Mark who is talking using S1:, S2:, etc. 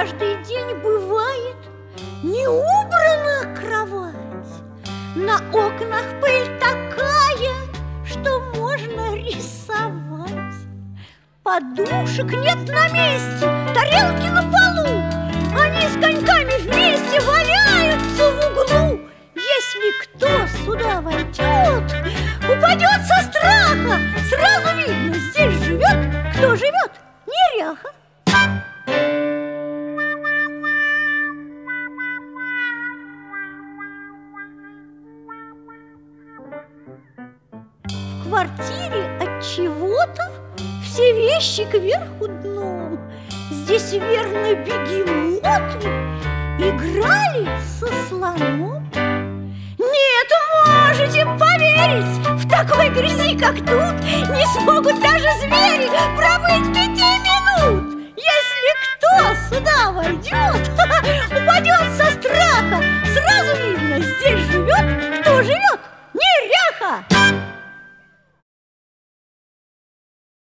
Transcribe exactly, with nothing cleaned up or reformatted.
S1: каждый день бывает, не убрана кровать. На окнах пыль такая, что можно рисовать. Подушек нет на месте, тарелки на полу, они с коньками вместе валяются в углу. Если кто сюда войдет, упадет со страха. Сразу видно, здесь живет, кто живет, неряха. В квартире отчего-то все вещи кверху дном. Здесь, верно, бегемоты играли со слоном. Нет, можете поверить, в такой грязи, как тут, не смогут даже звери пробыть пяти минут. Если кто сюда войдет, упадет